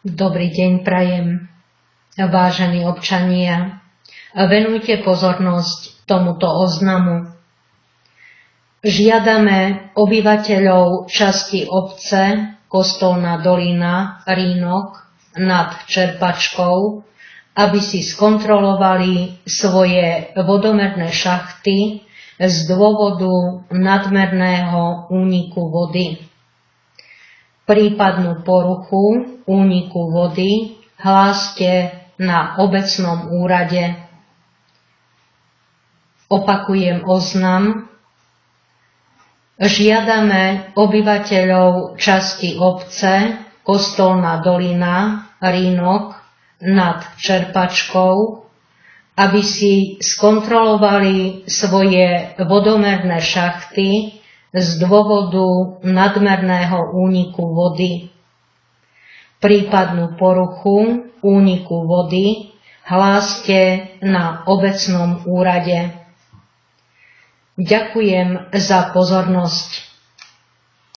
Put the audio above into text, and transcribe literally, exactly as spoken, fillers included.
Dobrý deň prajem, vážení občania. Venujte pozornosť tomuto oznamu. Žiadame obyvateľov časti obce Kostolná dolina Rínok nad Čerpačkou, aby si skontrolovali svoje vodomerné šachty z dôvodu nadmerného úniku vody. Prípadnú poruchu úniku vody hláste na obecnom úrade. Opakujem oznam. Žiadame obyvateľov časti obce Kostolná dolina Rínok nad Čerpačkou, aby si skontrolovali svoje vodomerné šachty z dôvodu nadmerného úniku vody. Prípadnú poruchu úniku vody hláste na obecnom úrade. Ďakujem za pozornosť.